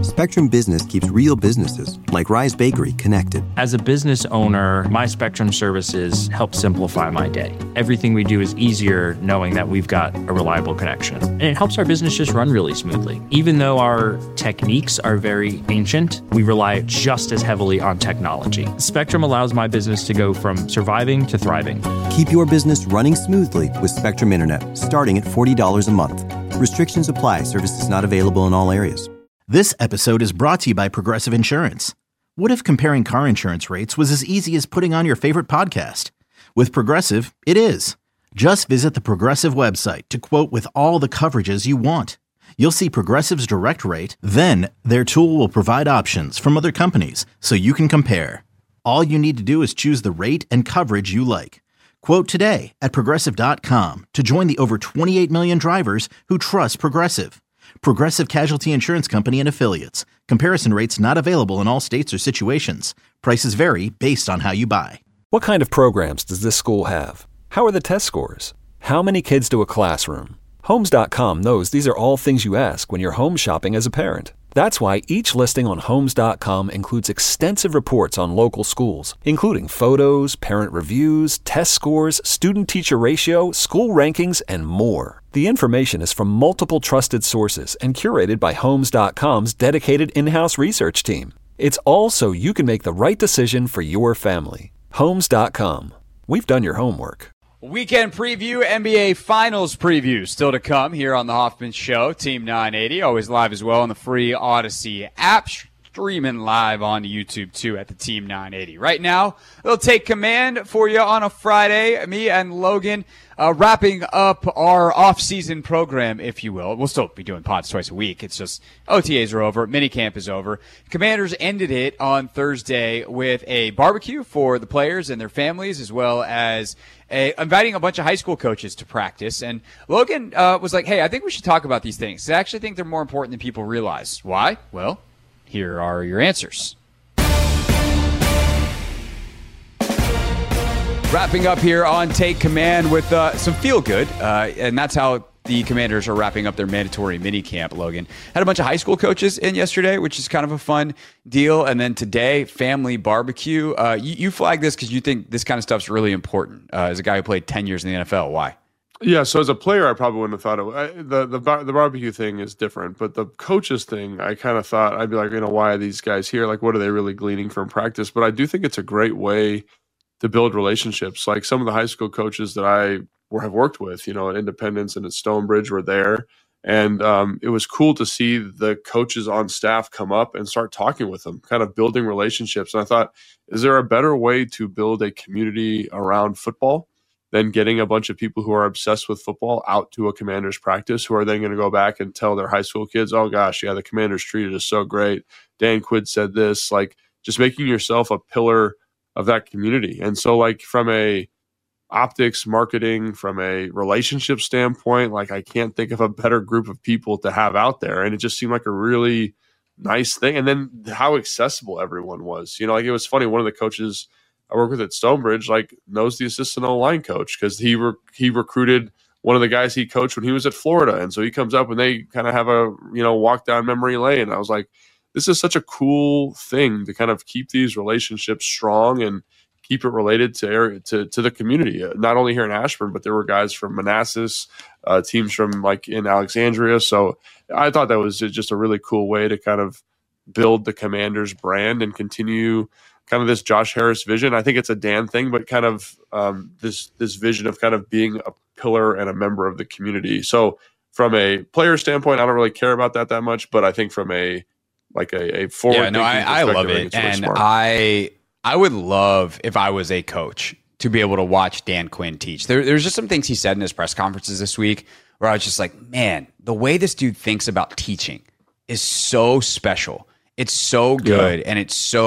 Spectrum Business keeps real businesses, like Rise Bakery, connected. As a business owner, my Spectrum services help simplify my day. Everything we do is easier knowing that we've got a reliable connection. And it helps our business just run really smoothly. Even though our techniques are very ancient, we rely just as heavily on technology. Spectrum allows my business to go from surviving to thriving. Keep your business running smoothly with Spectrum Internet, starting at $40 a month. Restrictions apply. Services not available in all areas. This episode is brought to you by Progressive Insurance. What if comparing car insurance rates was as easy as putting on your favorite podcast? With Progressive, it is. Just visit the Progressive website to quote with all the coverages you want. You'll see Progressive's direct rate, then their tool will provide options from other companies so you can compare. All you need to do is choose the rate and coverage you like. Quote today at Progressive.com to join the over 28 million drivers who trust Progressive. Progressive Casualty Insurance Company and Affiliates. Comparison rates not available in all states or situations. Prices vary based on how you buy. What kind of programs does this school have? How are the test scores? How many kids do a classroom? Homes.com knows these are all things you ask when you're home shopping as a parent. That's why each listing on Homes.com includes extensive reports on local schools, including photos, parent reviews, test scores, student-teacher ratio, school rankings, and more. The information is from multiple trusted sources and curated by Homes.com's dedicated in-house research team. It's all so you can make the right decision for your family. Homes.com. We've done your homework. Weekend preview, NBA Finals preview still to come here on the Hoffman Show. Team 980, always live as well on the free Odyssey app. Streaming live on YouTube too at the Team 980. Right now, they'll take command for you on a Friday. Me and Logan wrapping up our off-season program, if you will. We'll still be doing pods twice a week. It's just OTAs are over. Minicamp is over. Commanders ended it on Thursday with a barbecue for the players and their families, as well as inviting a bunch of high school coaches to practice. And Logan was like, hey, I think we should talk about these things. I actually think they're more important than people realize. Why? Well, here are your answers. Wrapping up here on Take Command with some feel-good, and that's how the Commanders are wrapping up their mandatory minicamp, Logan. Had a bunch of high school coaches in yesterday, which is kind of a fun deal. And then today, family barbecue. You flagged this because you think this kind of stuff's really important. As a guy who played 10 years in the NFL, why? Yeah, so as a player, I probably wouldn't have thought it. The barbecue thing is different, but the coaches thing, I kind of thought, I'd be like, why are these guys here? Like, what are they really gleaning from practice? But I do think it's a great way to build relationships. Like some of the high school coaches that I have worked with, at Independence and at Stonebridge were there. And it was cool to see the coaches on staff come up and start talking with them, kind of building relationships. And I thought, is there a better way to build a community around football than getting a bunch of people who are obsessed with football out to a Commanders practice, who are then going to go back and tell their high school kids, oh gosh, yeah, the Commanders treated us so great. Dan Quinn said this, like just making yourself a pillar of that community. And so like from a optics, marketing, from a relationship standpoint, like I can't think of a better group of people to have out there. And it just seemed like a really nice thing. And then how accessible everyone was, like it was funny. One of the coaches I work with at Stonebridge, like knows the assistant O-line coach because he recruited one of the guys he coached when he was at Florida. And so he comes up and they kind of have a, walk down memory lane. And I was like, this is such a cool thing to kind of keep these relationships strong and keep it related to the community, not only here in Ashburn, but there were guys from Manassas, teams from like in Alexandria. So I thought that was just a really cool way to kind of build the Commanders brand and continue kind of this Josh Harris vision. I think it's a Dan thing, but kind of this vision of kind of being a pillar and a member of the community. So from a player standpoint, I don't really care about that much, but I think from a forward. Yeah, no, I love it. And really I would love if I was a coach to be able to watch Dan Quinn teach. There's just some things he said in his press conferences this week where I was just like, man, the way this dude thinks about teaching is so special. It's so good. Yeah. And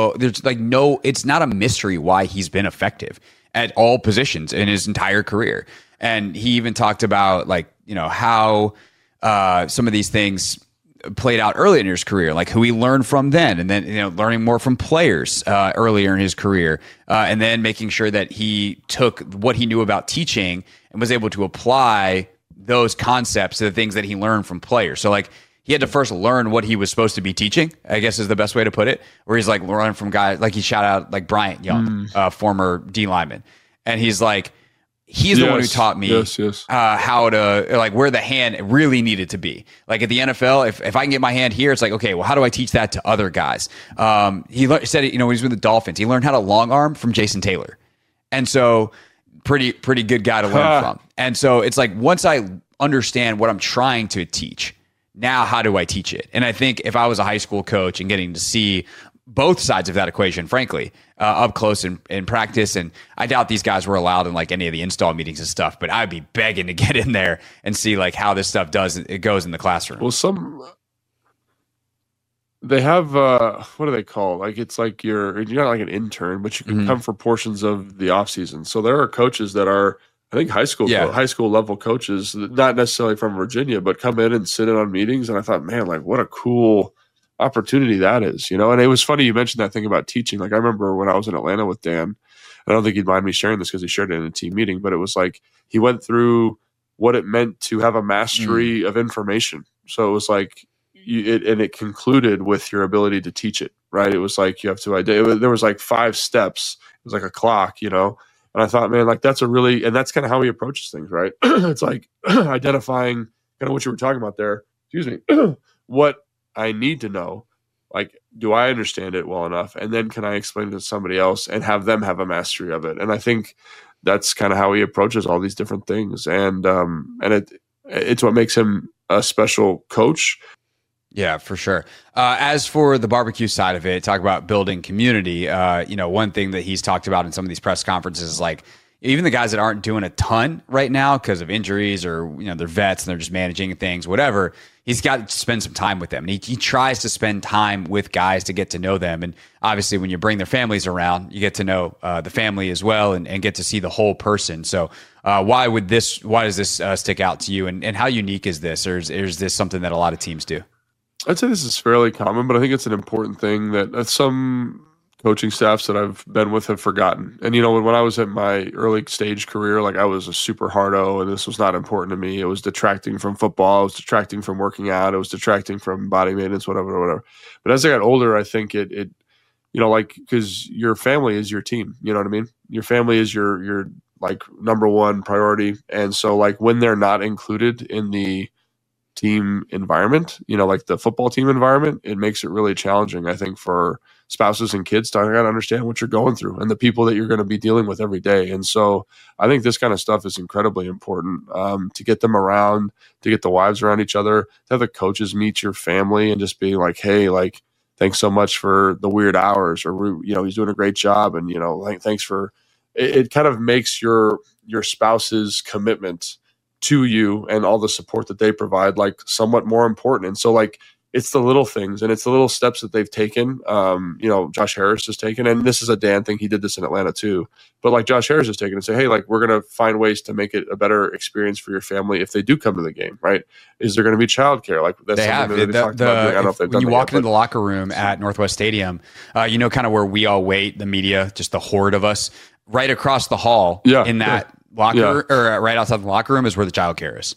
it's not a mystery why he's been effective at all positions in his entire career. And he even talked about how some of these things played out early in his career, like who he learned from then, and then learning more from players earlier in his career, and then making sure that he took what he knew about teaching and was able to apply those concepts to the things that he learned from players. So like he had to first learn what he was supposed to be teaching, I guess is the best way to put it, where he's like learning from guys, like he shout out like Bryant Young, former D lineman. And he's like, he's the one who taught me how to, like, where the hand really needed to be. Like at the NFL, if I can get my hand here, it's like, okay, well, how do I teach that to other guys? He said it, when he was with the Dolphins, he learned how to long arm from Jason Taylor. And so pretty good guy to learn from. And so it's like, once I understand what I'm trying to teach, now how do I teach it? And I think if I was a high school coach and getting to see both sides of that equation, frankly, up close in practice, and I doubt these guys were allowed in like any of the install meetings and stuff, but I'd be begging to get in there and see like how this stuff goes in the classroom. Well, they have what do they call? Like it's like you're not like an intern, but you can come for portions of the off season. So there are coaches that are, I think, high school level coaches, not necessarily from Virginia, but come in and sit in on meetings. And I thought, man, like what a cool opportunity that is, And it was funny you mentioned that thing about teaching. Like I remember when I was in Atlanta with Dan, I don't think he'd mind me sharing this because he shared it in a team meeting, but it was like he went through what it meant to have a mastery of information. So it was like, it concluded with your ability to teach it, right? It was like you have to there was like 5 steps. It was like a clock, And I thought, man, like and that's kind of how he approaches things, right? It's like identifying kind of what you were talking about there. Excuse me. What I need to know, like, do I understand it well enough? And then can I explain it to somebody else and have them have a mastery of it? And I think that's kind of how he approaches all these different things. And it's what makes him a special coach. Yeah, for sure. As for the barbecue side of it, talk about building community. One thing that he's talked about in some of these press conferences is like, even the guys that aren't doing a ton right now because of injuries or, they're vets and they're just managing things, whatever, he's got to spend some time with them. And he tries to spend time with guys to get to know them. And obviously when you bring their families around, you get to know the family as well and get to see the whole person. So why does this stick out to you? And how unique is this? Or is this something that a lot of teams do? I'd say this is fairly common, but I think it's an important thing that some coaching staffs that I've been with have forgotten. And, when I was at my early stage career, like I was a super hardo and this was not important to me. It was detracting from football. It was detracting from working out. It was detracting from body maintenance, whatever. But as I got older, I think it because your family is your team, you know what I mean? Your family is your like number one priority. And so like when they're not included in the team environment, like the football team environment, it makes it really challenging, I think, for spouses and kids to understand what you're going through and the people that you're going to be dealing with every day. And so I think this kind of stuff is incredibly important to get them around, to get the wives around each other, to have the coaches meet your family and just be like, hey, like, thanks so much for the weird hours, or, he's doing a great job. And, like, thanks for it kind of makes your spouse's commitment to you and all the support that they provide like somewhat more important. And so like it's the little things and it's the little steps that they've taken. Josh Harris has taken, and this is a Dan thing. He did this in Atlanta too, but like Josh Harris has taken and say, hey, like we're going to find ways to make it a better experience for your family if they do come to the game, right? Is there going to be childcare? Like that's they have. When you walk into the locker room at Northwest Stadium, kind of where we all wait, the media, just the horde of us, right across the hall in that locker or right outside the locker room is where the child care is.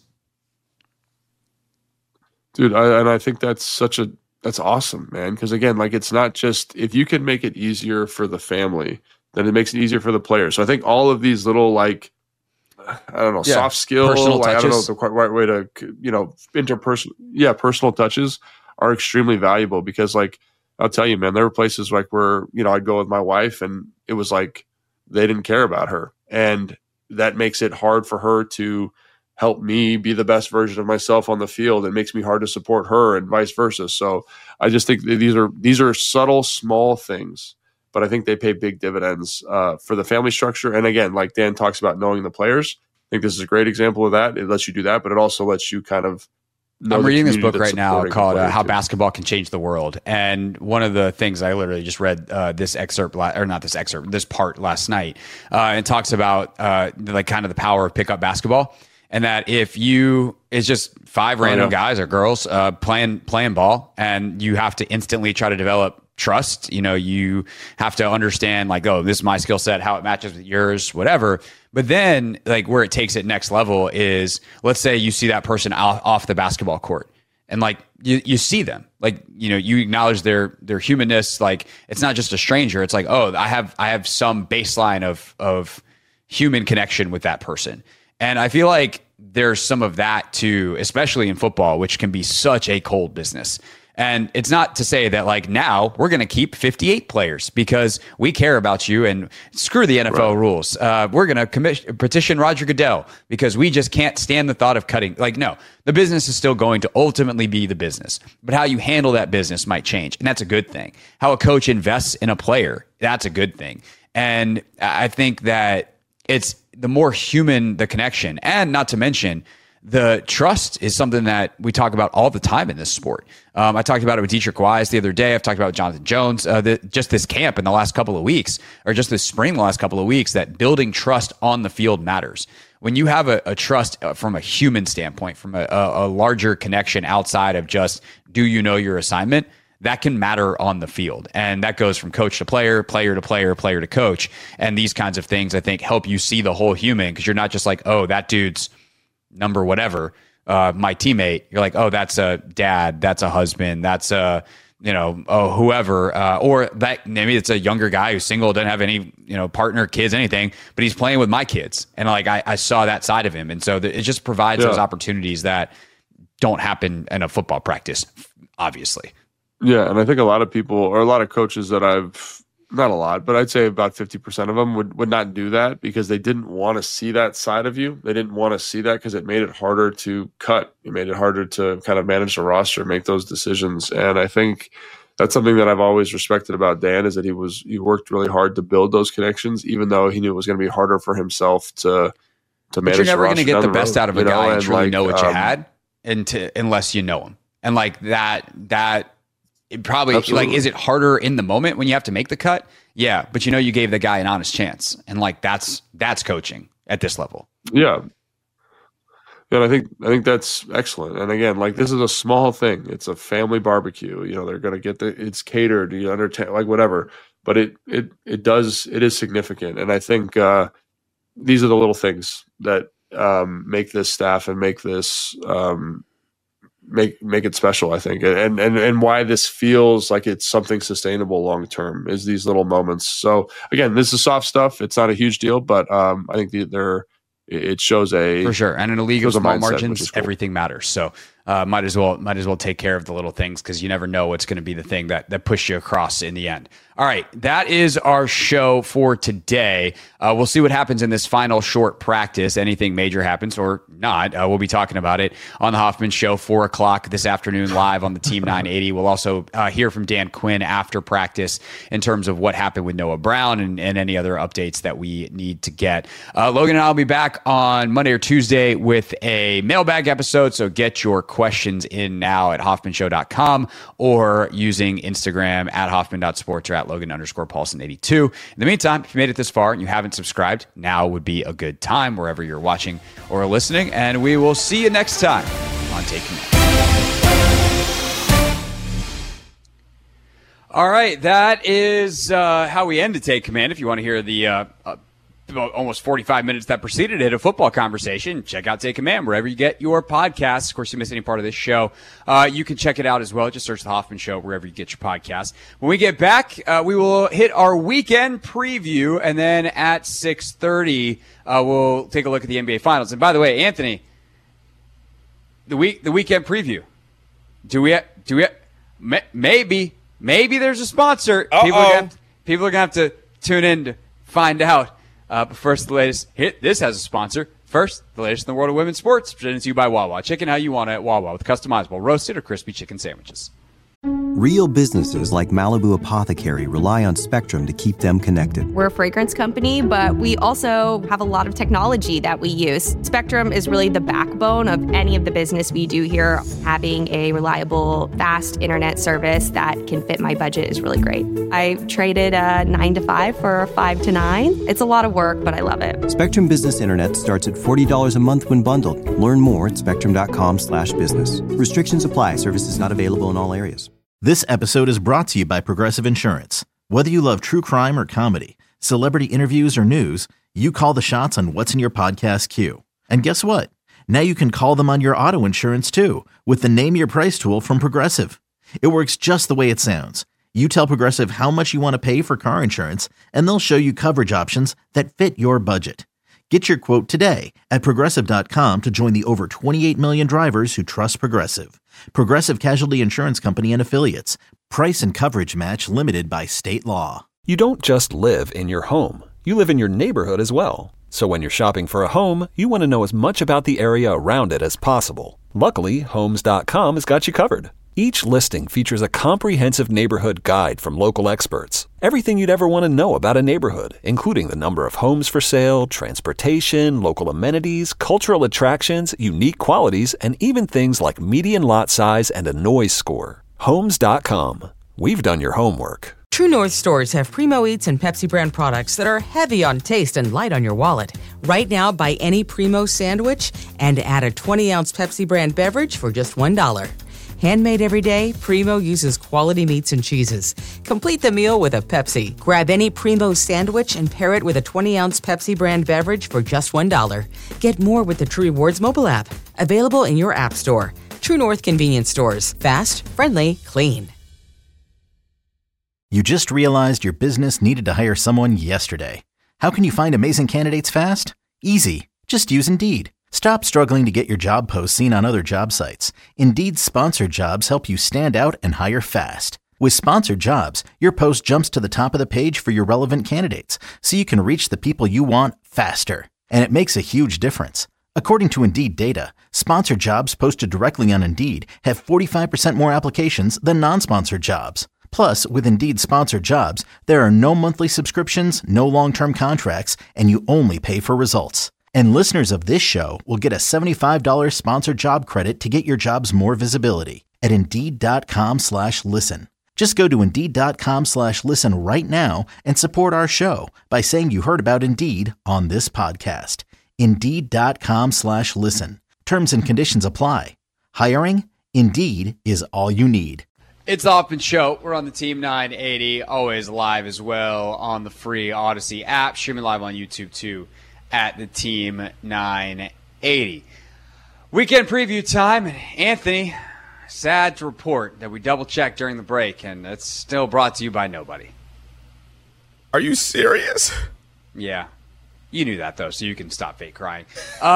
Dude, I think that's awesome, man. Because again, like it's not just if you can make it easier for the family, then it makes it easier for the players. So I think all of these little like soft skills, personal touches. I don't know the quite right way to personal touches are extremely valuable because like I'll tell you, man, there were places like where I'd go with my wife and it was like they didn't care about her, and that makes it hard for her to help me be the best version of myself on the field. It makes me hard to support her and vice versa. So I just think these are subtle, small things, but I think they pay big dividends for the family structure. And again, like Dan talks about knowing the players, I think this is a great example of that. It lets you do that, but it also lets you kind of I'm reading this book right now called How Basketball Can Change the World. And one of the things I literally just read this part last night. It talks about like kind of the power of pickup basketball. And that if it's just 5 random guys or girls playing ball, and you have to instantly try to develop trust. You have to understand like, oh, this is my skill set, how it matches with yours, whatever. But then like where it takes it next level is, let's say you see that person off the basketball court And like you see them, like, you know, you acknowledge their humanness. Like, it's not just a stranger. It's like, oh, I have some baseline of human connection with that person. And I feel like there's some of that too, especially in football, which can be such a cold business. And it's not to say that like now we're going to keep 58 players because we care about you and screw the NFL rules. We're going to petition Roger Goodell because we just can't stand the thought of cutting. Like, no, the business is still going to ultimately be the business, but how you handle that business might change. And that's a good thing. How a coach invests in a player, that's a good thing. And I think that it's the more human the connection, and not to mention the trust is something that we talk about all the time in this sport. I talked about it with Dietrich Wise the other day. I've talked about it with Jonathan Jones, just this camp in the last couple of weeks, or just this spring, the last couple of weeks, that building trust on the field matters. When you have a trust from a human standpoint, from a larger connection outside of just, do you know your assignment? That can matter on the field. And that goes from coach to player, player to player, player to coach. And these kinds of things, I think, help you see the whole human, because you're not just like, oh, that dude's number whatever, my teammate. You're like, oh, that's a dad, that's a husband, that's a, you know, oh, whoever, or that maybe it's a younger guy who's single, doesn't have any, you know, partner, kids, anything, but he's playing with my kids. And like, I saw that side of him. And so it just provides those opportunities that don't happen in a football practice, obviously. Yeah. And I think a lot of people, or a lot of coaches that not a lot, but I'd say about 50% of them would not do that because they didn't want to see that side of you. They didn't want to see that because it made it harder to cut. It made it harder to kind of manage the roster, make those decisions. And I think that's something that I've always respected about Dan, is that he worked really hard to build those connections, even though he knew it was going to be harder for himself to manage. But you're never going to get the best out of a guy and truly like, know what you had unless you know him. And like that. It probably, absolutely. Like, is it harder in the moment when you have to make the cut? Yeah, but you know you gave the guy an honest chance, and like that's coaching at this level. Yeah, and I think that's excellent. And again, like, this is a small thing. It's a family barbecue. You know, they're gonna get it's catered. You understand, like, whatever. But it is significant, and I think these are the little things that make this staff and make this. Make it special, I think, and why this feels like it's something sustainable long term is these little moments. So again, this is soft stuff. It's not a huge deal, but I think it shows for sure. And in a league of small margins, cool. Everything matters. So might as well take care of the little things, because you never know what's going to be the thing that pushes you across in the end. All right, that is our show for today. We'll see what happens in this final short practice. Anything major happens or not, we'll be talking about it on the Hoffman Show, 4:00 this afternoon, live on the Team 980. We'll also hear from Dan Quinn after practice in terms of what happened with Noah Brown and any other updates that we need to get. Logan and I will be back on Monday or Tuesday with a mailbag episode, so get your questions in now at hoffmanshow.com or using Instagram at hoffman.sports or at Logan_Paulson82. In the meantime, if you made it this far and you haven't subscribed, now would be a good time wherever you're watching or listening. And we will see you next time on Take Command. All right, that is how we end to Take Command. If you want to hear the almost 45 minutes that preceded it, a football conversation, check out Take Command wherever you get your podcasts. Of course, you miss any part of this show, you can check it out as well. Just search the Hoffman Show wherever you get your podcasts. When we get back, we will hit our weekend preview, and then at 6:30, we'll take a look at the NBA Finals. And by the way, Anthony, the weekend preview, do we maybe there's a sponsor. People are gonna have to tune in to find out. But first, the latest. This has a sponsor. First, the latest in the world of women's sports, presented to you by Wawa. Chicken how you want it at Wawa, with customizable roasted or crispy chicken sandwiches. Real businesses like Malibu Apothecary rely on Spectrum to keep them connected. We're a fragrance company, but we also have a lot of technology that we use. Spectrum is really the backbone of any of the business we do here. Having a reliable, fast internet service that can fit my budget is really great. I traded a 9 to 5 for a 5 to 9. It's a lot of work, but I love it. Spectrum Business Internet starts at $40 a month when bundled. Learn more at spectrum.com/business. Restrictions apply. Services not available in all areas. This episode is brought to you by Progressive Insurance. Whether you love true crime or comedy, celebrity interviews or news, you call the shots on what's in your podcast queue. And guess what? Now you can call them on your auto insurance too with the Name Your Price tool from Progressive. It works just the way it sounds. You tell Progressive how much you want to pay for car insurance, and they'll show you coverage options that fit your budget. Get your quote today at Progressive.com to join the over 28 million drivers who trust Progressive. Progressive Casualty Insurance Company and Affiliates. Price and coverage match limited by state law. You don't just live in your home. You live in your neighborhood as well. So when you're shopping for a home, you want to know as much about the area around it as possible. Luckily, Homes.com has got you covered. Each listing features a comprehensive neighborhood guide from local experts. Everything you'd ever want to know about a neighborhood, including the number of homes for sale, transportation, local amenities, cultural attractions, unique qualities, and even things like median lot size and a noise score. Homes.com. We've done your homework. True North stores have Primo Eats and Pepsi brand products that are heavy on taste and light on your wallet. Right now, buy any Primo sandwich and add a 20-ounce Pepsi brand beverage for just $1. Handmade every day, Primo uses quality meats and cheeses. Complete the meal with a Pepsi. Grab any Primo sandwich and pair it with a 20-ounce Pepsi brand beverage for just $1. Get more with the True Rewards mobile app. Available in your app store. True North convenience stores. Fast, friendly, clean. You just realized your business needed to hire someone yesterday. How can you find amazing candidates fast? Easy. Just use Indeed. Stop struggling to get your job posts seen on other job sites. Indeed's sponsored jobs help you stand out and hire fast. With sponsored jobs, your post jumps to the top of the page for your relevant candidates, so you can reach the people you want faster. And it makes a huge difference. According to Indeed data, sponsored jobs posted directly on Indeed have 45% more applications than non-sponsored jobs. Plus, with Indeed sponsored jobs, there are no monthly subscriptions, no long-term contracts, and you only pay for results. And listeners of this show will get a $75 sponsored job credit to get your jobs more visibility at Indeed.com/listen. Just go to Indeed.com/listen right now and support our show by saying you heard about Indeed on this podcast. Indeed.com/listen. Terms and conditions apply. Hiring? Indeed is all you need. It's the Hoffman Show. We're on the Team 980, always live as well on the free Odyssey app, streaming live on YouTube too at the Team 980. Weekend preview time. Anthony, sad to report that we double-checked during the break, and it's still brought to you by nobody. Are you serious? Yeah. You knew that, though, so you can stop fake crying.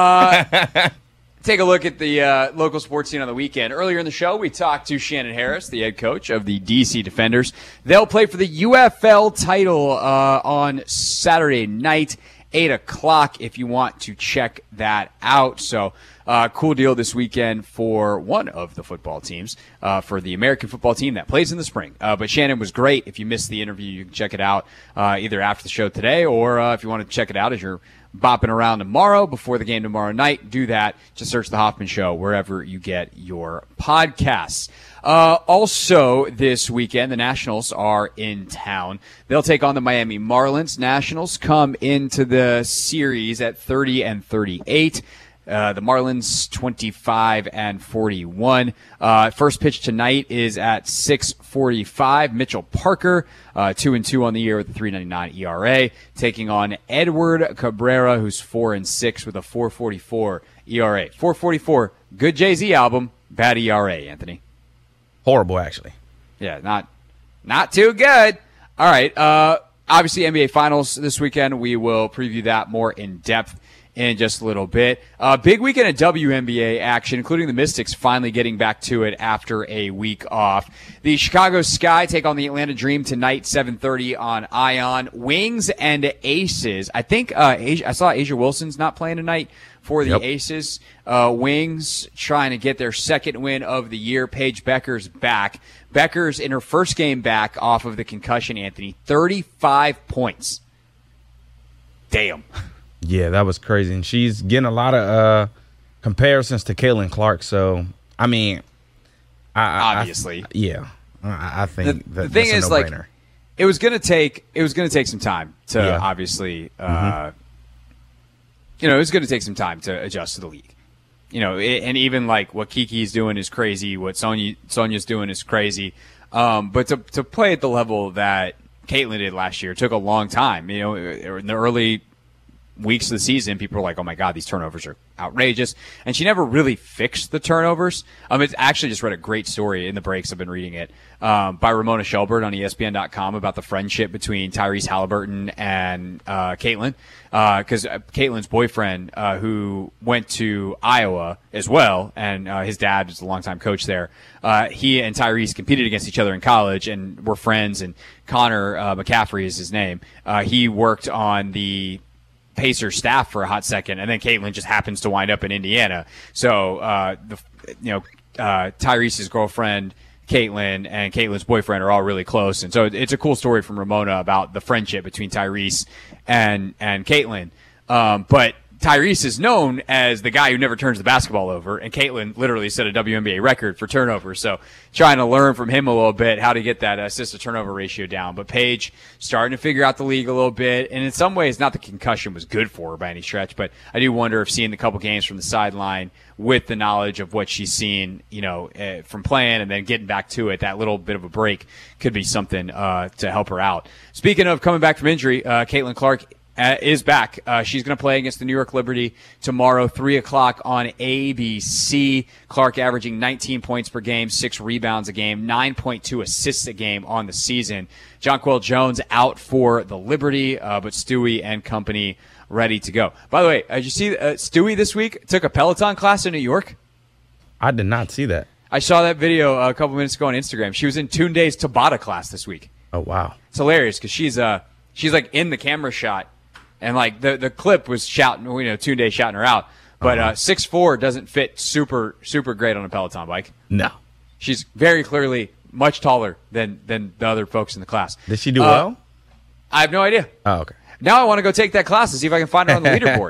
Take a look at the local sports scene on the weekend. Earlier in the show, we talked to Shannon Harris, the head coach of the DC Defenders. They'll play for the UFL title on Saturday night, 8 o'clock, if you want to check that out. So, cool deal this weekend for one of the football teams, for the American football team that plays in the spring. But Shannon was great. If you missed the interview, you can check it out either after the show today, or if you want to check it out as you're bopping around tomorrow before the game tomorrow night, do that. Just search The Hoffman Show wherever you get your podcasts. Also this weekend, the Nationals are in town. They'll take on the Miami Marlins. Nationals come into the series at 30-38. The Marlins 25-41. First pitch tonight is at 6:45. Mitchell Parker, 2-2 on the year with a 3.99 ERA, taking on Edward Cabrera, who's 4-6 with a 4.44 ERA. 4.44, good Jay-Z album, bad ERA. Anthony, Horrible, actually. yeah, not too good. All right. Obviously, NBA Finals this weekend. We will preview that more in depth in just a little bit. Big weekend of WNBA action, including the Mystics finally getting back to it after a week off. The Chicago Sky take on the Atlanta Dream tonight, 7:30 on Ion. Wings and Aces. I think I saw Asia Wilson's not playing tonight for the Aces. Wings trying to get their second win of the year. Paige Becker's back. Becker's in her first game back off of the concussion, Anthony. 35 points. Damn. Yeah, that was crazy. And she's getting a lot of comparisons to Caitlin Clark. So, I mean, obviously. I think the thing that's is, a no-brainer. like, it was going to take some time to obviously, it was going to take some time to adjust to the league. And even like what Kiki's doing is crazy. What Sonia's doing is crazy. But to play at the level that Caitlin did last year took a long time. In the early weeks of the season, people were like, oh my God, these turnovers are outrageous. And she never really fixed the turnovers. It's actually just read a great story in the breaks. I've been reading it, by Ramona Shelburne on ESPN.com about the friendship between Tyrese Halliburton and, Caitlin. Cause Caitlin's boyfriend, who went to Iowa as well, and, his dad is a longtime coach there. He and Tyrese competed against each other in college and were friends, and Connor, McCaffrey is his name. He worked on the Pacers staff for a hot second, and then Caitlin just happens to wind up in Indiana. So, Tyrese's girlfriend, Caitlin, and Caitlin's boyfriend are all really close. And so it's a cool story from Ramona about the friendship between Tyrese and Caitlin. But Tyrese is known as the guy who never turns the basketball over, and Caitlin literally set a WNBA record for turnovers. So trying to learn from him a little bit how to get that assist-to-turnover ratio down. But Paige starting to figure out the league a little bit, and in some ways, not the concussion was good for her by any stretch, but I do wonder if seeing the couple games from the sideline with the knowledge of what she's seen, from playing and then getting back to it, that little bit of a break could be something to help her out. Speaking of coming back from injury, Caitlin Clark is back. She's going to play against the New York Liberty tomorrow, 3:00 on ABC. Clark averaging 19 points per game, 6 rebounds a game, 9.2 assists a game on the season. Jonquel Jones out for the Liberty, but Stewie and company ready to go. By the way, did you see Stewie this week took a Peloton class in New York? I did not see that. I saw that video a couple minutes ago on Instagram. She was in Tunde's Tabata class this week. Oh, wow. It's hilarious because she's like in the camera shot. And like the clip was shouting, Tunde shouting her out. But 6'4" doesn't fit super great on a Peloton bike. No. She's very clearly much taller than the other folks in the class. Did she do well? I have no idea. Oh, okay. Now I want to go take that class and see if I can find her on the leaderboard.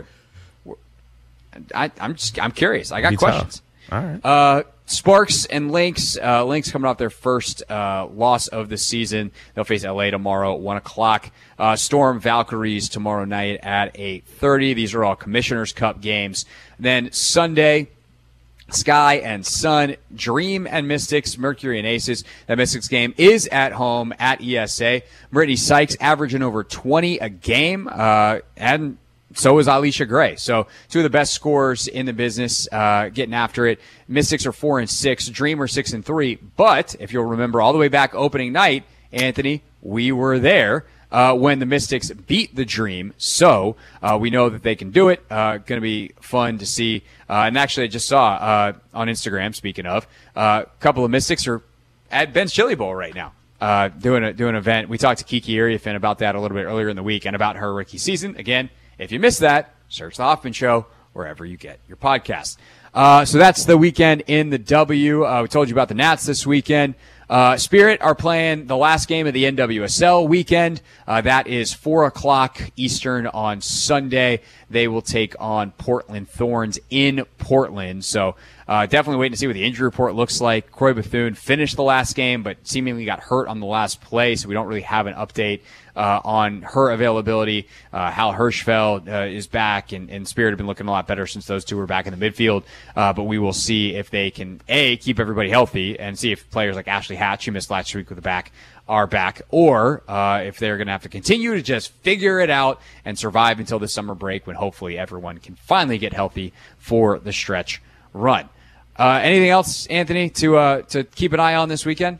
I'm curious. I got questions. All right. Sparks and Lynx. Lynx coming off their first loss of the season. They'll face LA tomorrow at 1:00. Storm Valkyries tomorrow night at 8:30. These are all Commissioner's Cup games. Then Sunday, Sky and Sun, Dream and Mystics, Mercury and Aces. That Mystics game is at home at ESA. Brittany Sykes averaging over 20 a game, and so is Alicia Gray. So two of the best scorers in the business, getting after it. Mystics are 4-6, Dream are 6-3. But if you'll remember all the way back opening night, Anthony, we were there when the Mystics beat the Dream. So we know that they can do it. Going to be fun to see. And actually, I just saw on Instagram, speaking of, a couple of Mystics are at Ben's Chili Bowl right now. Doing an event. We talked to Kiki Iriefin about that a little bit earlier in the week and about her rookie season. Again, if you missed that, search The Hoffman Show wherever you get your podcasts. So that's the weekend in the W. We told you about the Nats this weekend. Spirit are playing the last game of the NWSL weekend. That is 4:00 Eastern on Sunday. They will take on Portland Thorns in Portland. So definitely waiting to see what the injury report looks like. Croy Bethune finished the last game, but seemingly got hurt on the last play, so we don't really have an update on her availability. Hal Hirschfeld is back, and Spirit have been looking a lot better since those two were back in the midfield. But we will see if they can, keep everybody healthy and see if players like Ashley Hatch, who missed last week with the back, are back, or if they're going to have to continue to just figure it out and survive until the summer break when hopefully everyone can finally get healthy for the stretch run. Anything else, Anthony, to keep an eye on this weekend?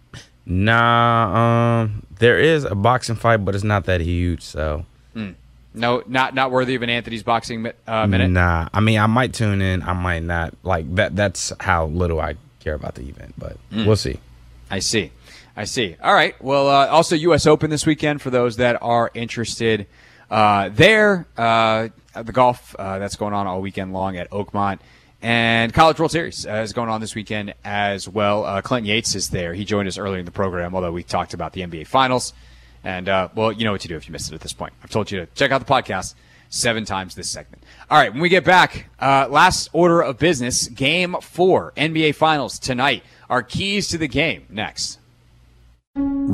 Nah, there is a boxing fight, but it's not that huge, so. No, not worthy of an Anthony's boxing minute? Nah, I mean, I might tune in, I might not. Like, that's how little I care about the event, but we'll see. I see. All right. Well, also U.S. Open this weekend for those that are interested there. The golf that's going on all weekend long at Oakmont. And College World Series is going on this weekend as well. Clinton Yates is there. He joined us earlier in the program, although we talked about the NBA Finals. And, well, you know what to do if you missed it at this point. I've told you to check out the podcast 7 times this segment. All right, when we get back, last order of business, Game 4, NBA Finals tonight. Our keys to the game next.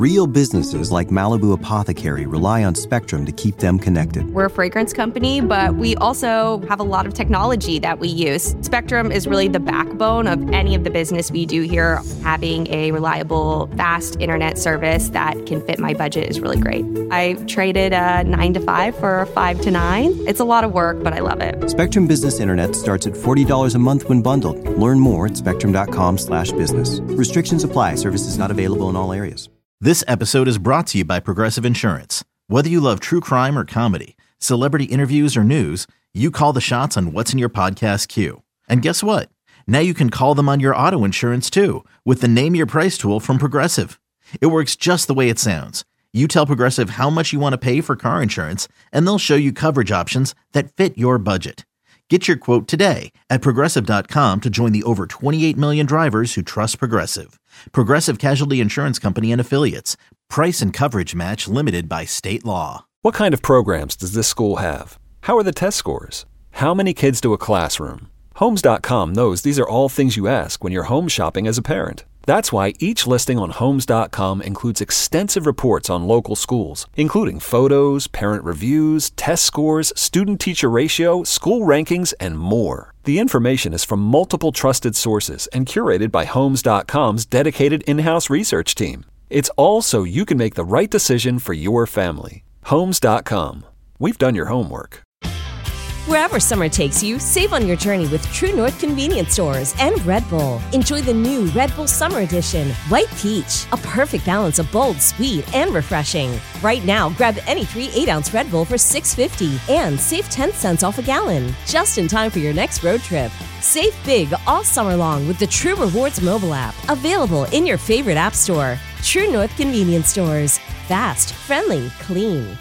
Real businesses like Malibu Apothecary rely on Spectrum to keep them connected. We're a fragrance company, but we also have a lot of technology that we use. Spectrum is really the backbone of any of the business we do here. Having a reliable, fast internet service that can fit my budget is really great. I traded a 9 to 5 for a 5 to 9. It's a lot of work, but I love it. Spectrum Business Internet starts at $40 a month when bundled. Learn more at spectrum.com/business. Restrictions apply. Services not available in all areas. This episode is brought to you by Progressive Insurance. Whether you love true crime or comedy, celebrity interviews or news, you call the shots on what's in your podcast queue. And guess what? Now you can call them on your auto insurance too with the Name Your Price tool from Progressive. It works just the way it sounds. You tell Progressive how much you want to pay for car insurance, and they'll show you coverage options that fit your budget. Get your quote today at Progressive.com to join the over 28 million drivers who trust Progressive. Progressive Casualty Insurance Company and Affiliates. Price and coverage match limited by state law. What kind of programs does this school have? How are the test scores? How many kids do a classroom? Homes.com knows these are all things you ask when you're home shopping as a parent. That's why each listing on Homes.com includes extensive reports on local schools, including photos, parent reviews, test scores, student-teacher ratio, school rankings, and more. The information is from multiple trusted sources and curated by Homes.com's dedicated in-house research team. It's all so you can make the right decision for your family. Homes.com. We've done your homework. Wherever summer takes you, save on your journey with True North Convenience Stores and Red Bull. Enjoy the new Red Bull Summer Edition, White Peach, a perfect balance of bold, sweet, and refreshing. Right now, grab any 3 8-ounce Red Bull for $6.50 and save 10 cents off a gallon, just in time for your next road trip. Save big all summer long with the True Rewards mobile app, available in your favorite app store. True North Convenience Stores. Fast, friendly, clean.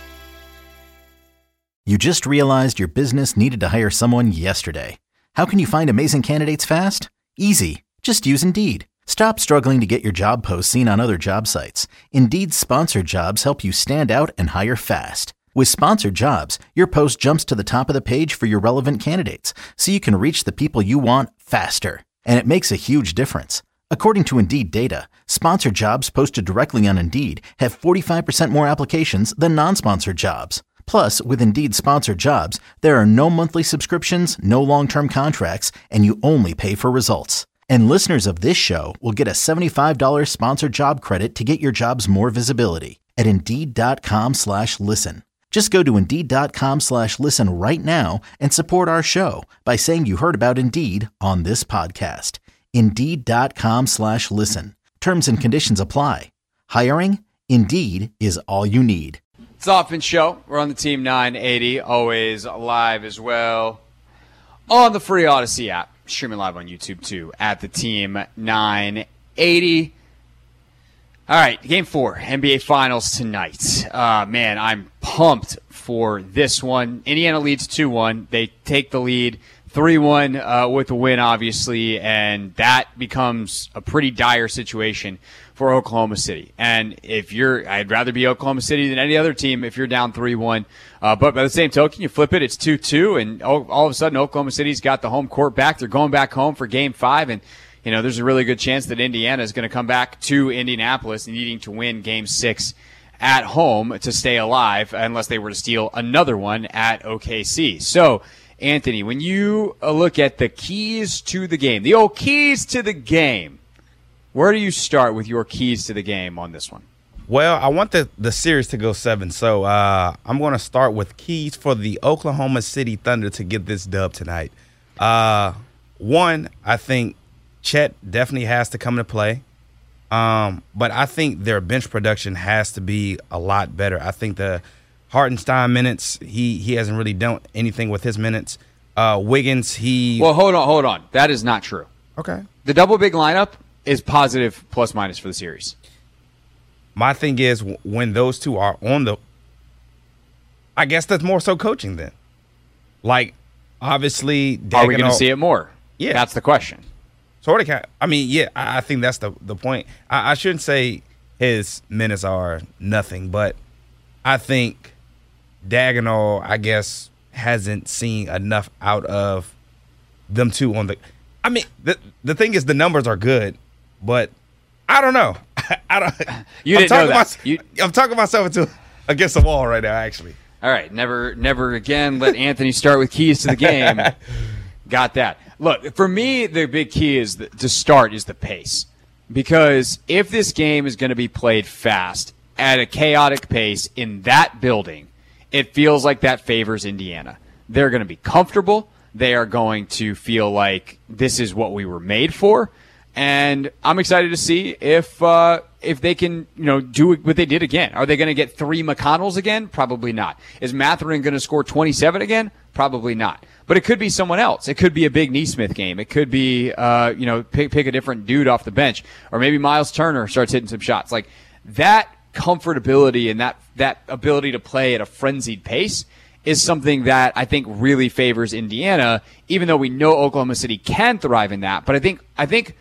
You just realized your business needed to hire someone yesterday. How can you find amazing candidates fast? Easy. Just use Indeed. Stop struggling to get your job posts seen on other job sites. Indeed's sponsored jobs help you stand out and hire fast. With sponsored jobs, your post jumps to the top of the page for your relevant candidates, so you can reach the people you want faster. And it makes a huge difference. According to Indeed data, sponsored jobs posted directly on Indeed have 45% more applications than non-sponsored jobs. Plus, with Indeed sponsored jobs, there are no monthly subscriptions, no long-term contracts, and you only pay for results. And listeners of this show will get a $75 sponsored job credit to get your jobs more visibility at Indeed.com/listen. Just go to Indeed.com/listen right now and support our show by saying you heard about Indeed on this podcast. Indeed.com/listen. Terms and conditions apply. Hiring? Indeed is all you need. It's the Hoffman Show. We're on the Team 980, always live as well on the free Odyssey app. Streaming live on YouTube, too, at the Team 980. All right, Game 4, NBA Finals tonight. Man, I'm pumped for this one. Indiana leads 2-1. They take the lead 3-1 with a win, obviously, and that becomes a pretty dire situation for Oklahoma City. And I'd rather be Oklahoma City than any other team if you're down 3-1. But by the same token, you flip it, it's 2-2, and all of a sudden Oklahoma City's got the home court back. They're going back home for Game 5, and there's a really good chance that Indiana is going to come back to Indianapolis needing to win Game 6 at home to stay alive, unless they were to steal another one at OKC. So, Anthony, when you look at the keys to the game, the old keys to the game, where do you start with your keys to the game on this one? Well, I want the series to go 7, so I'm going to start with keys for the Oklahoma City Thunder to get this dub tonight. One, I think Chet definitely has to come into play, but I think their bench production has to be a lot better. I think the Hartenstein minutes, he hasn't really done anything with his minutes. Wiggins, Well, hold on. That is not true. Okay. The double big lineup is positive plus minus for the series. My thing is when those two are on I guess that's more so coaching then. Like, obviously, are we going to see it more? Yeah. That's the question. Sort of. I mean, yeah, I think that's the point. I shouldn't say his minutes are nothing, but I think Daigneault, I guess, hasn't seen enough out of them two on the – I mean, the thing is the numbers are good, but I don't know. I don't. You didn't know that. I'm talking myself against the wall right now, actually. All right, never again let Anthony start with keys to the game. Got that. Look, for me, the big key is to start is the pace. Because if this game is going to be played fast at a chaotic pace in that building, it feels like that favors Indiana. They're going to be comfortable. They are going to feel like this is what we were made for. And I'm excited to see if they can, do what they did again. Are they going to get 3 McConnells again? Probably not. Is Mathurin going to score 27 again? Probably not. But it could be someone else. It could be a Big Nesmith game. It could be, pick a different dude off the bench, or maybe Miles Turner starts hitting some shots. Like that comfortability and that ability to play at a frenzied pace is something that I think really favors Indiana, even though we know Oklahoma City can thrive in that. But I think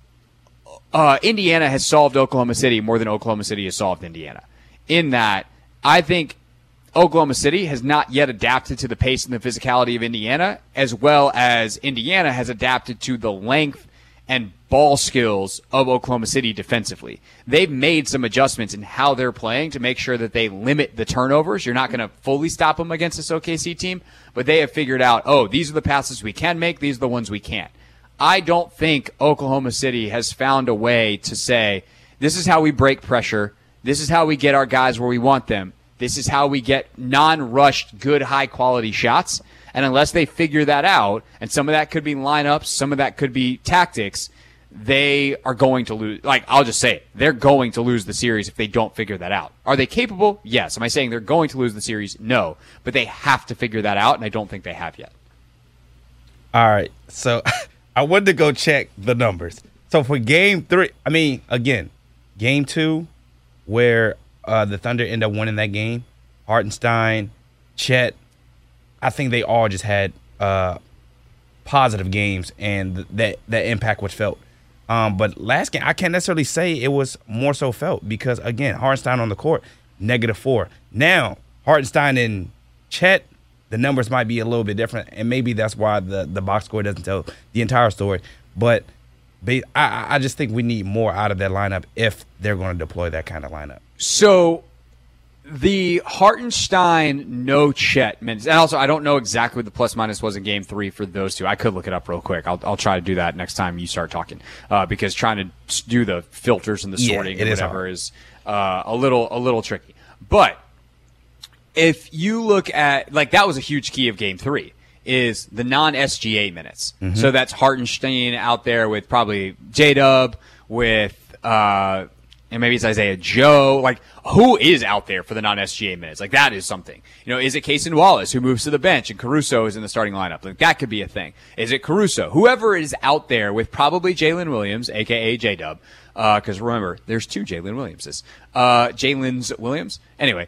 Indiana has solved Oklahoma City more than Oklahoma City has solved Indiana. In that, I think Oklahoma City has not yet adapted to the pace and the physicality of Indiana, as well as Indiana has adapted to the length and ball skills of Oklahoma City defensively. They've made some adjustments in how they're playing to make sure that they limit the turnovers. You're not going to fully stop them against this OKC team, but they have figured out, these are the passes we can make, these are the ones we can't. I don't think Oklahoma City has found a way to say, this is how we break pressure, this is how we get our guys where we want them, this is how we get non-rushed, good, high-quality shots. And unless they figure that out, and some of that could be lineups, some of that could be tactics, they are going to lose. Like, I'll just say it. They're going to lose the series if they don't figure that out. Are they capable? Yes. Am I saying they're going to lose the series? No. But they have to figure that out, and I don't think they have yet. All right. So I wanted to go check the numbers. So for game 3, game 2, where the Thunder end up winning that game, Hartenstein, Chet, I think they all just had positive games, and that impact was felt. But last game, I can't necessarily say it was more so felt because, again, Hartenstein on the court, -4. Now, Hartenstein and Chet, the numbers might be a little bit different, and maybe that's why the box score doesn't tell the entire story. But I just think we need more out of that lineup if they're going to deploy that kind of lineup. So the Hartenstein, no Chet minutes, and also I don't know exactly what the plus minus was in game 3 for those two. I could look it up real quick. I'll try to do that next time you start talking, because trying to do the filters and the sorting and whatever is a little tricky. But if you look at, that was a huge key of game 3 is the non-SGA minutes. Mm-hmm. So that's Hartenstein out there with probably J-Dub, with and maybe it's Isaiah Joe. Who is out there for the non-SGA minutes? That is something. Is it Cason Wallace who moves to the bench and Caruso is in the starting lineup? That could be a thing. Is it Caruso? Whoever is out there with probably Jalen Williams, a.k.a. J-Dub. Because remember, there's 2 Jalen Williamses. Jalen's Williams? Anyway,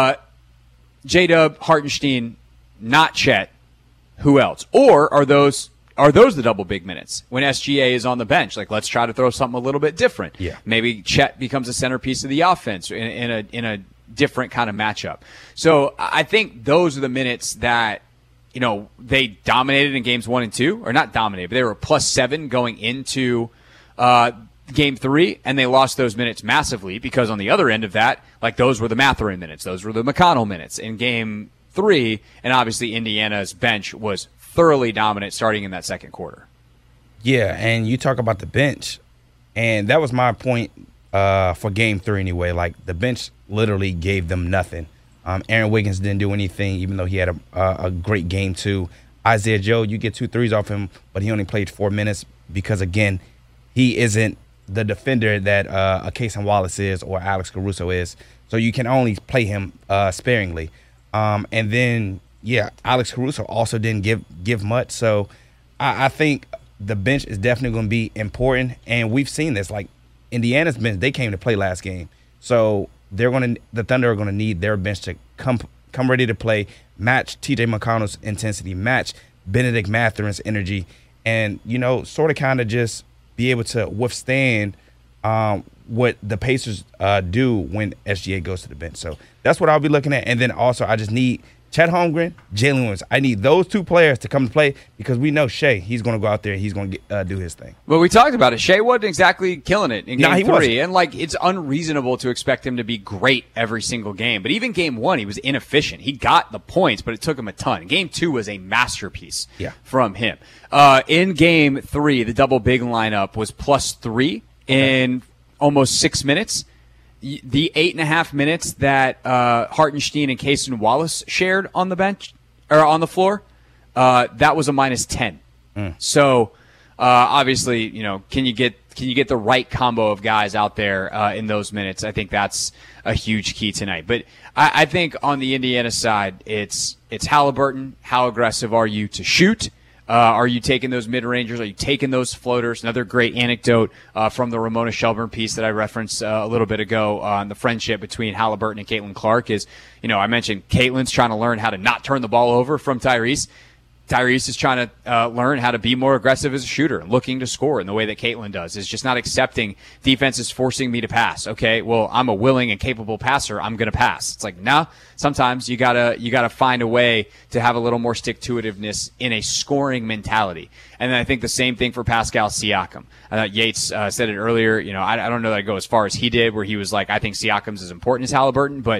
J-Dub, Hartenstein, not Chet. Who else? Or are those the double big minutes when SGA is on the bench? Let's try to throw something a little bit different. Yeah. Maybe Chet becomes a centerpiece of the offense in a different kind of matchup. So I think those are the minutes that, they dominated in games 1 and 2, or not dominated, but they were +7 going into game 3, and they lost those minutes massively because on the other end of that, those were the Mathurin minutes, those were the McConnell minutes in game 3, and obviously Indiana's bench was thoroughly dominant starting in that second quarter. Yeah, and you talk about the bench, and that was my point for game 3 anyway. The bench literally gave them nothing. Aaron Wiggins didn't do anything, even though he had a great game 2. Isaiah Joe, you get 2 threes off him, but he only played 4 minutes because, again, he isn't the defender that a Cason Wallace is or Alex Caruso is. So you can only play him sparingly. And then, Alex Caruso also didn't give much. So I think the bench is definitely going to be important. And we've seen this. Indiana's bench, they came to play last game. So the Thunder are going to need their bench to come ready to play, match TJ McConnell's intensity, match Benedict Mathurin's energy, and, sort of kind of just be able to withstand what the Pacers do when SGA goes to the bench. So that's what I'll be looking at. And then also I just need Chet Holmgren, Jalen Williams. I need those two players to come to play because we know Shea, he's going to go out there and he's going to do his thing. Well, we talked about it. Shea wasn't exactly killing it in game 3. Wasn't. And, like, it's unreasonable to expect him to be great every single game. But even game 1, he was inefficient. He got the points, but it took him a ton. Game 2 was a masterpiece from him. In game 3, the double big lineup was +3 in almost 6 minutes. The 8.5 minutes that Hartenstein and Cason Wallace shared on the bench or on the floor, that was a -10. So obviously, can you get the right combo of guys out there in those minutes? I think that's a huge key tonight. But I think on the Indiana side, it's Halliburton. How aggressive are you to shoot? Are you taking those mid-rangers? Are you taking those floaters? Another great anecdote from the Ramona Shelburne piece that I referenced a little bit ago on the friendship between Halliburton and Caitlin Clark is, I mentioned Caitlin's trying to learn how to not turn the ball over from Tyrese. Tyrese is trying to learn how to be more aggressive as a shooter, looking to score in the way that Caitlin does. Is just not accepting defense is forcing me to pass. Okay, well, I'm a willing and capable passer. I'm going to pass. It's like, no, sometimes you gotta find a way to have a little more stick-to-itiveness in a scoring mentality. And then I think the same thing for Pascal Siakam. Yates said it earlier. I don't know that I go as far as he did, where he was like, I think Siakam's as important as Halliburton, but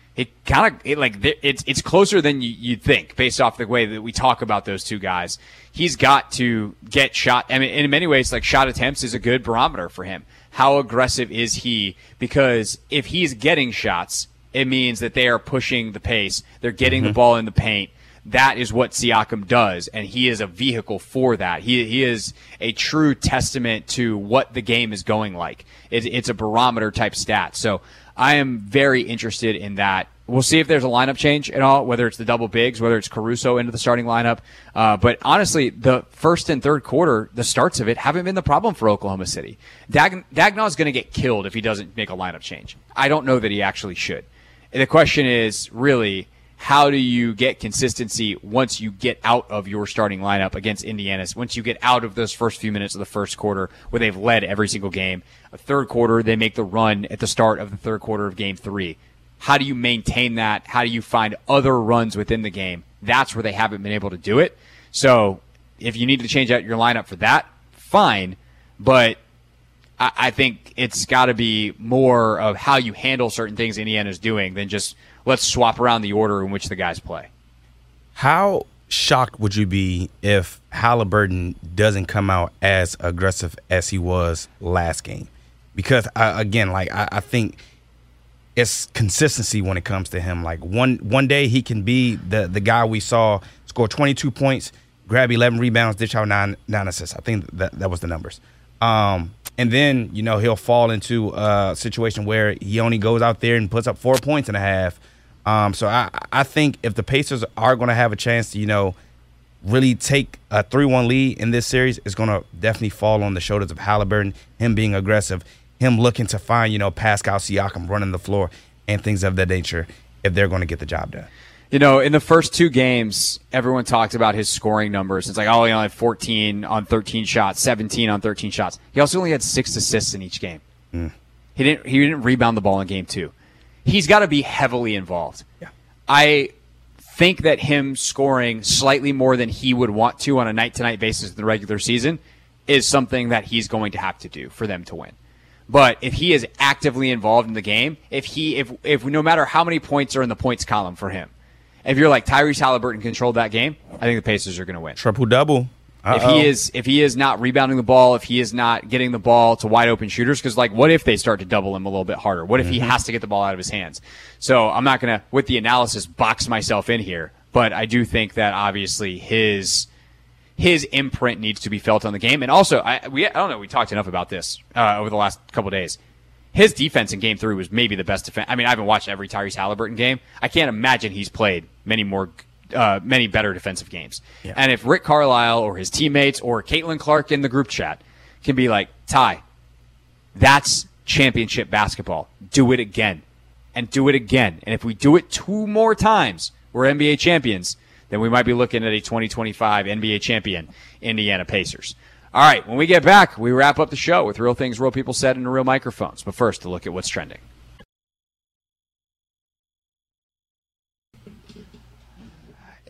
it's closer than you'd think based off the way that we talk about those two guys. He's got to get shot. I mean, in many ways, like shot attempts is a good barometer for him. How aggressive is he? Because if he's getting shots, it means that they are pushing the pace. They're getting the ball in the paint. That is what Siakam does, and he is a vehicle for that. He is a true testament to what the game is going like. It's a barometer type stat. So I am very interested in that. We'll see if there's a lineup change at all, whether it's the double bigs, whether it's Caruso into the starting lineup. But honestly, the first and third quarter, the starts of it, haven't been the problem for Oklahoma City. Daigneault is going to get killed if he doesn't make a lineup change. I don't know that he actually should. The question is really, how do you get consistency once you get out of your starting lineup against Indiana? Once you get out of those first few minutes of the first quarter where they've led every single game. A third quarter, they make the run at the start of the third quarter of game 3. How do you maintain that? How do you find other runs within the game? That's where they haven't been able to do it. So if you need to change out your lineup for that, fine. But I think it's got to be more of how you handle certain things Indiana's doing than just let's swap around the order in which the guys play. How shocked would you be if Halliburton doesn't come out as aggressive as he was last game? Because, I think it's consistency when it comes to him. Like, one day he can be the guy we saw score 22 points, grab 11 rebounds, dish out 9 assists. I think that was the numbers. And then, he'll fall into a situation where he only goes out there and puts up 4 points and a half. So I think if the Pacers are going to have a chance to, really take a 3-1 lead in this series, it's going to definitely fall on the shoulders of Halliburton, him being aggressive, him looking to find, Pascal Siakam running the floor and things of that nature if they're going to get the job done. In the first 2 games, everyone talked about his scoring numbers. It's like, he only had 14 on 13 shots, 17 on 13 shots. He also only had 6 assists in each game. He didn't rebound the ball in game 2. He's got to be heavily involved. Yeah. I think that him scoring slightly more than he would want to on a night-to-night basis in the regular season is something that he's going to have to do for them to win. But if he is actively involved in the game, if no matter how many points are in the points column for him, if you're like Tyrese Halliburton controlled that game, I think the Pacers are going to win. Triple-double. If he is not rebounding the ball, if he is not getting the ball to wide open shooters, because what if they start to double him a little bit harder? What if he has to get the ball out of his hands? So I'm not going to, with the analysis, box myself in here, but I do think that obviously his imprint needs to be felt on the game. And also, I don't know, we talked enough about this over the last couple of days. His defense in Game 3 was maybe the best defense. I mean, I haven't watched every Tyrese Halliburton game. I can't imagine he's played many better defensive games. Yeah. And if Rick Carlisle or his teammates or Caitlin Clark in the group chat can be like, Ty, that's championship basketball. Do it again. And do it again. And if we do it 2 more times, we're NBA champions, then we might be looking at a 2025 NBA champion Indiana Pacers. All right, when we get back, we wrap up the show with real things real people said into real microphones. But first, a look at what's trending.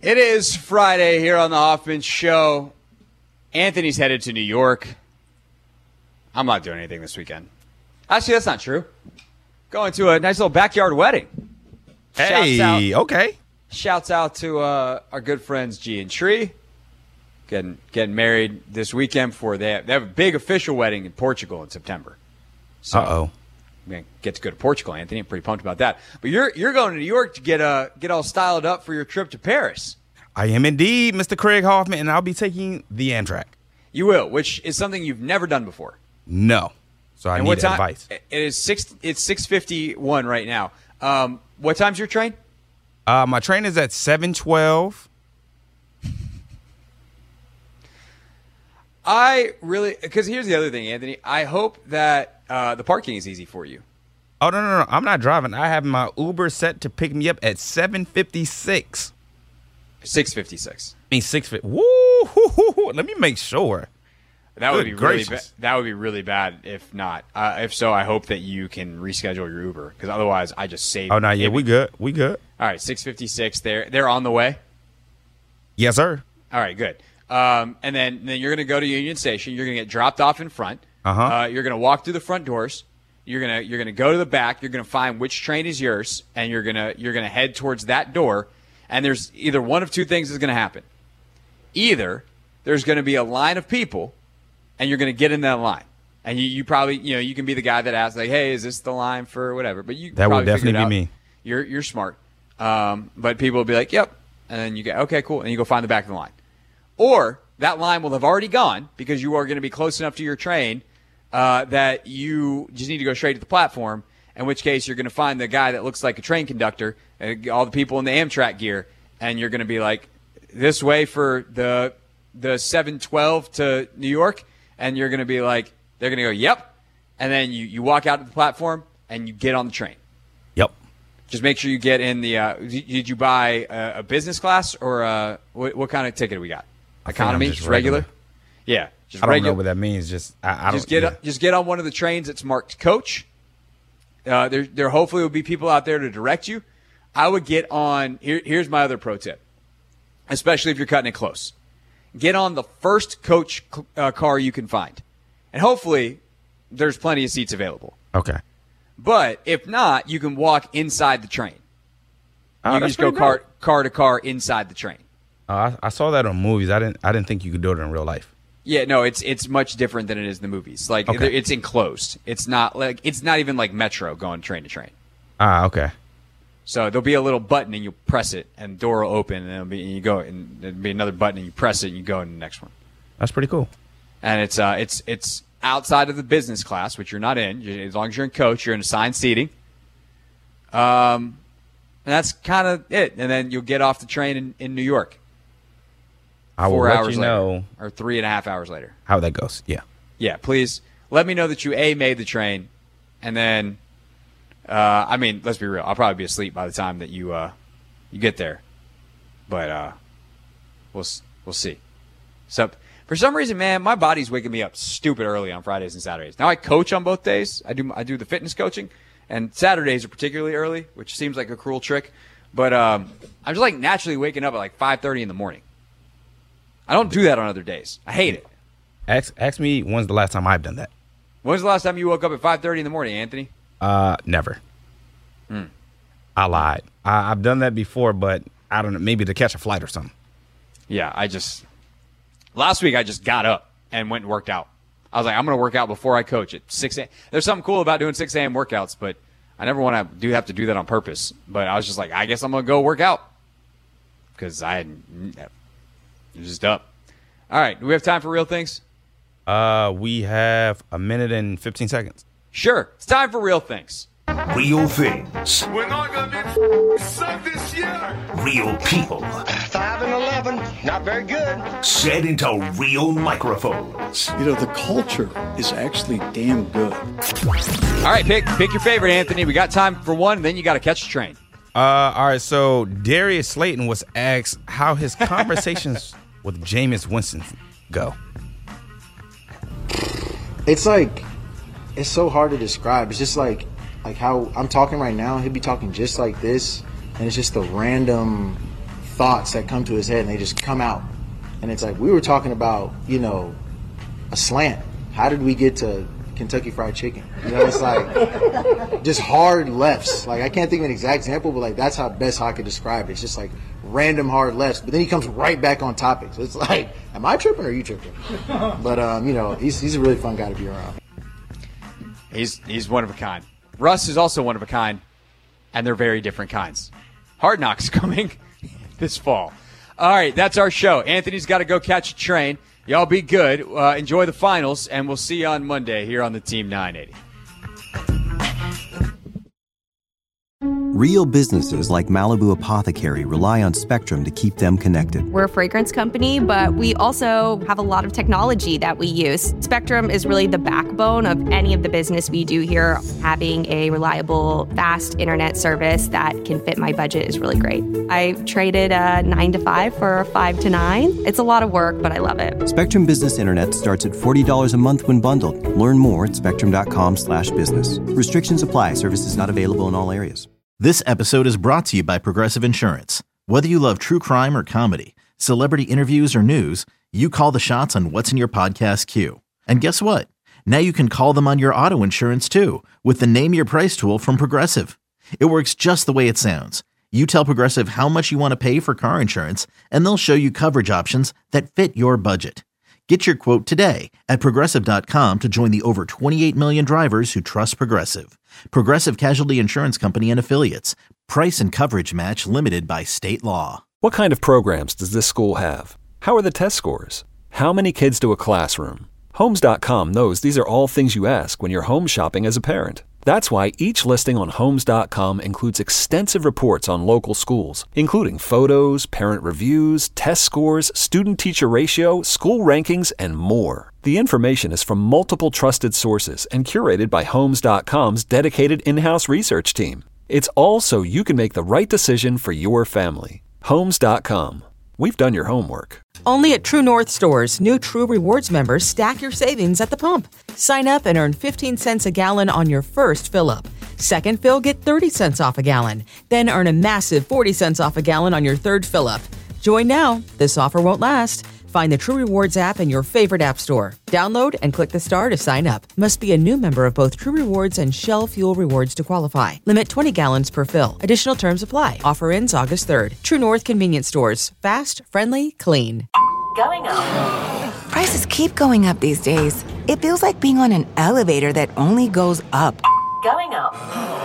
It is Friday here on the Hoffman Show. Anthony's headed to New York. I'm not doing anything this weekend. Actually, that's not true. Going to a nice little backyard wedding. Hey, okay. Shouts out to our good friends G and Tree. Getting married this weekend before they have a big official wedding in Portugal in September. So, Uh-oh. We're gonna get to go to Portugal, Anthony. I'm pretty pumped about that. But you're going to New York to get all styled up for your trip to Paris. I am indeed, Mr. Craig Hoffman, and I'll be taking the Amtrak. You will, which is something you've never done before. No. So I need advice. It's 6:51 right now. What time's your train? My train is at 7:12. Because here's the other thing, Anthony. I hope that the parking is easy for you. Oh, no. I'm not driving. I have my Uber set to pick me up at 7:56. 6:56. I mean, 6:50. Woo! Let me make sure. That would be really bad. That would be really bad if not. If so, I hope that you can reschedule your Uber because otherwise, I just saved. Oh no, yeah, we good. All right, 6:56. They're on the way. Yes, sir. All right, good. And then you're gonna go to Union Station. You're gonna get dropped off in front. You're gonna walk through the front doors. You're gonna go to the back. You're gonna find which train is yours, and you're gonna head towards that door. And there's either one of two things is gonna happen. Either there's gonna be a line of people, and you're gonna get in that line, and you probably you can be the guy that asks like, hey, is this the line for whatever? But that would definitely be me. You're smart. But people will be like, yep, and then you go, okay, cool, and you go find the back of the line. Or that line will have already gone because you are going to be close enough to your train that you just need to go straight to the platform, in which case you're going to find the guy that looks like a train conductor, all the people in the Amtrak gear, and you're going to be like, this way for the 7:12 to New York, and you're going to be like, they're going to go, yep, and then you walk out to the platform and you get on the train. Yep. Just make sure you get in the did you buy a business class or what kind of ticket we got? Economy, just regular. Yeah, just I don't regular. know what that means. Just get on one of the trains that's marked coach. There hopefully will be people out there to direct you. I would get on. Here's my other pro tip, especially if you're cutting it close. Get on the first coach car you can find, and hopefully there's plenty of seats available. Okay. But if not, you can walk inside the train. You can just go car to car inside the train. I saw that on movies. I didn't think you could do it in real life. Yeah, no, it's much different than it is in the movies. Like it's enclosed. It's not even like Metro going train to train. Okay. So there'll be a little button and you press it and the door will open and you go and there'll be another button and you press it and you go in the next one. That's pretty cool. And it's outside of the business class, which you're not in. As long as you're in coach, you're in assigned seating. And that's kind of it. And then you'll get off the train in New York. I will 4 let hours you later, know or 3.5 hours later. How that goes. Yeah. Yeah, please let me know that you made the train, and then, let's be real. I'll probably be asleep by the time that you get there, but we'll see. So for some reason, man, my body's waking me up stupid early on Fridays and Saturdays. Now I coach on both days. I do the fitness coaching, and Saturdays are particularly early, which seems like a cruel trick, but I'm just like naturally waking up at like 5:30 in the morning. I don't do that on other days. I hate it. Ask me when's the last time I've done that. When's the last time you woke up at 5:30 in the morning, Anthony? Never. I lied. I've done that before, but I don't know. Maybe to catch a flight or something. Yeah, last week I just got up and went and worked out. I was like, I'm going to work out before I coach at 6 a.m. There's something cool about doing 6 a.m. workouts, but I never want to have to do that on purpose. But I was just like, I guess I'm going to go work out because I was just up. All right. Do we have time for real things? We have a minute and 15 seconds. Sure. It's time for real things. Real things. We're not going to be sucked this year. Real people. 5 and 11. Not very good. Said into real microphones. The culture is actually damn good. All right. Pick your favorite, Anthony. We got time for one, and then you got to catch the train. All right. So Darius Slayton was asked how his conversations with Jameis Winston go. It's so hard to describe. It's just like how I'm talking right now. He'll be talking just like this, and it's just a random thoughts that come to his head and they just come out. And it's like, we were talking about, a slant. How did we get to Kentucky Fried Chicken? It's like just hard lefts. Like, I can't think of an exact example, but like that's how I could describe it. It's just like random hard lefts, but then he comes right back on topic. So it's like, am I tripping or are you tripping? But he's a really fun guy to be around. He's one of a kind. Russ is also one of a kind, and they're very different kinds. Hard Knocks coming this fall. All right, that's our show. Anthony's got to go catch a train. Y'all be good. Enjoy the finals, and we'll see you on Monday here on the Team 980. Real businesses like Malibu Apothecary rely on Spectrum to keep them connected. We're a fragrance company, but we also have a lot of technology that we use. Spectrum is really the backbone of any of the business we do here. Having a reliable, fast internet service that can fit my budget is really great. I traded a 9 to 5 for a 5 to 9. It's a lot of work, but I love it. Spectrum Business Internet starts at $40 a month when bundled. Learn more at spectrum.com/business. Restrictions apply. Services not available in all areas. This episode is brought to you by Progressive Insurance. Whether you love true crime or comedy, celebrity interviews or news, you call the shots on what's in your podcast queue. And guess what? Now you can call them on your auto insurance too with the Name Your Price tool from Progressive. It works just the way it sounds. You tell Progressive how much you want to pay for car insurance, and they'll show you coverage options that fit your budget. Get your quote today at Progressive.com to join the over 28 million drivers who trust Progressive. Progressive Casualty Insurance Company and Affiliates. Price and coverage match limited by state law. What kind of programs does this school have? How are the test scores? How many kids do a classroom? Homes.com knows these are all things you ask when you're home shopping as a parent. That's why each listing on Homes.com includes extensive reports on local schools, including photos, parent reviews, test scores, student-teacher ratio, school rankings, and more. The information is from multiple trusted sources and curated by Homes.com's dedicated in-house research team. It's all so you can make the right decision for your family. Homes.com. We've done your homework. Only at True North stores, new True Rewards members stack your savings at the pump. Sign up and earn 15 cents a gallon on your first fill-up. Second fill, get 30 cents off a gallon. Then earn a massive 40 cents off a gallon on your third fill-up. Join now. This offer won't last. Find the True Rewards app in your favorite app store. Download and click the star to sign up. Must be a new member of both True Rewards and Shell Fuel Rewards to qualify. Limit 20 gallons per fill. Additional terms apply. Offer ends August 3rd. True North Convenience Stores. Fast, friendly, clean. Going up. Prices keep going up these days. It feels like being on an elevator that only goes up. Going up.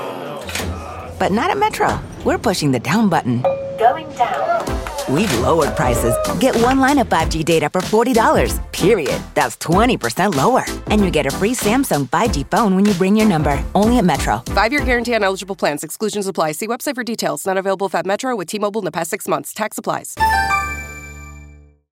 But not at Metro. We're pushing the down button. Going down. We've lowered prices. Get one line of 5G data for $40, period. That's 20% lower. And you get a free Samsung 5G phone when you bring your number. Only at Metro. 5-year guarantee on eligible plans. Exclusions apply. See website for details. Not available at Metro with T-Mobile in the past 6 months. Tax applies.